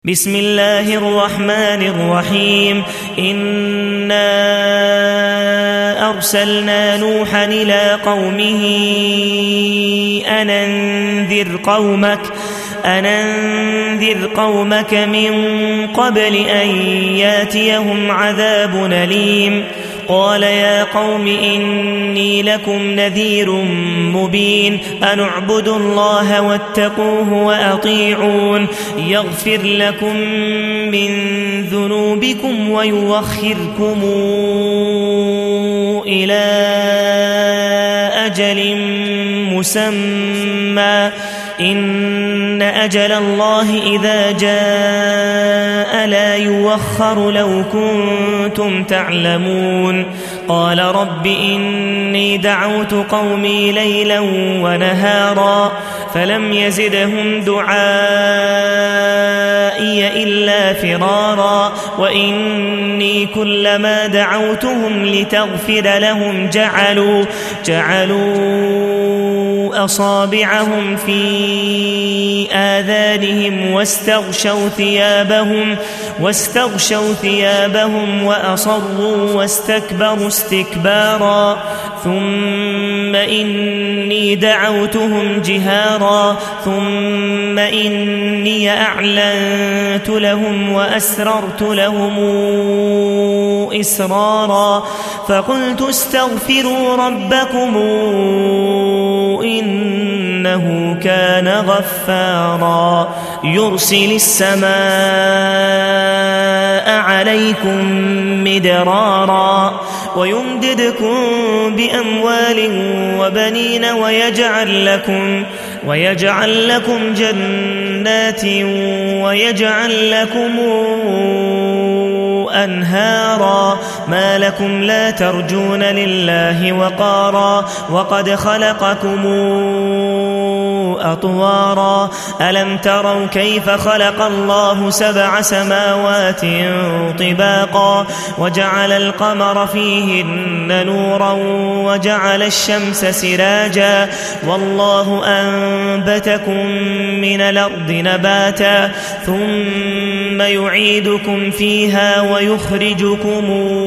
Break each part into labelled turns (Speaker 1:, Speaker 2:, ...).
Speaker 1: بسم الله الرحمن الرحيم. إنا أرسلنا نوحا إلى قومه أن أنذر قومك من قبل أن ياتيهم عذاب أليم. قال يا قوم إني لكم نذير مبين أن اعبدوا الله واتقوه وأطيعون يغفر لكم من ذنوبكم ويؤخركم إلى أجل مسمى إن أجل الله إذا جاء لا يوخر لو كنتم تعلمون. قال رب إني دعوت قومي ليلا ونهارا فلم يزدهم دعائي إلا فرارا وإني كلما دعوتهم لتغفر لهم جعلوا أصابعهم في آذانهم واستغشوا ثيابهم وأصروا واستكبروا استكبارا ثم إني دعوتهم جهارا ثم إني أعلنت لهم وأسررت لهم إسرارا فقلت استغفروا ربكم إنه كان غفارا يرسل السماء عليكم مدرارا ويمددكم بأموال وبنين ويجعل لكم جنات ويجعل لكم أنهارا ما لكم لا ترجون لله وقارا وقد خلقكم أطوارا ألم تروا كيف خلق الله 7 سماوات طباقا وجعل القمر فيهن نورا وجعل الشمس سراجا والله أنبتكم من الأرض نباتا ثم يعيدكم فيها ويخرجكم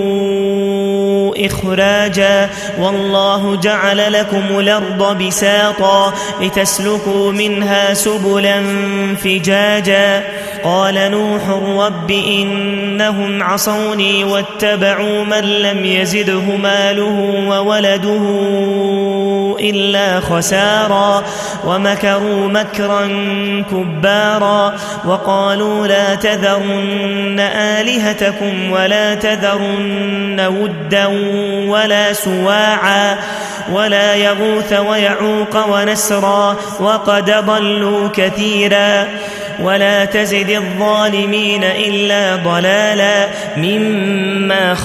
Speaker 1: إخراجا والله جعل لكم الأرض بساطا لتسلكوا منها سبلا فجاجا. قال نوح رب إنهم عصوني واتبعوا من لم يزده ماله وولده إلا خسارا ومكروا مكرا كبارا وقالوا لا تذرن آلهتكم ولا تذرن ودا ولا سواعا ولا يغوث ويعوق ونسرا وقد ضلوا كثيرا ولا تزد الظالمين إلا ضلالا مما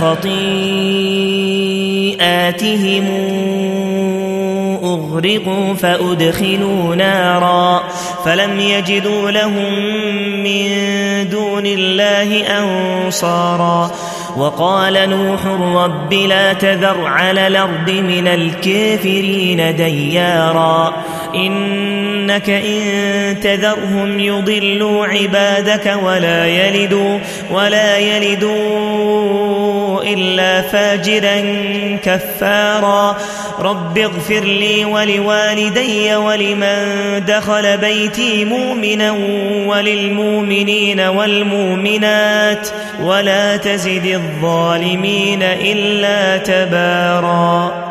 Speaker 1: خطيئاتهم أغرقوا فأدخلوا نارا فلم يجدوا لهم من دون الله أنصارا. وقال نوح رب لا تذر على الأرض من الكافرين ديارا إنك إن تذرهم يضلوا عبادك ولا يلدوا إلا فاجرا كفارا. رب اغفر لي ولوالدي ولمن دخل بيتي مؤمنا وللمؤمنين والمؤمنات ولا تزد الظالمين إلا تبارا.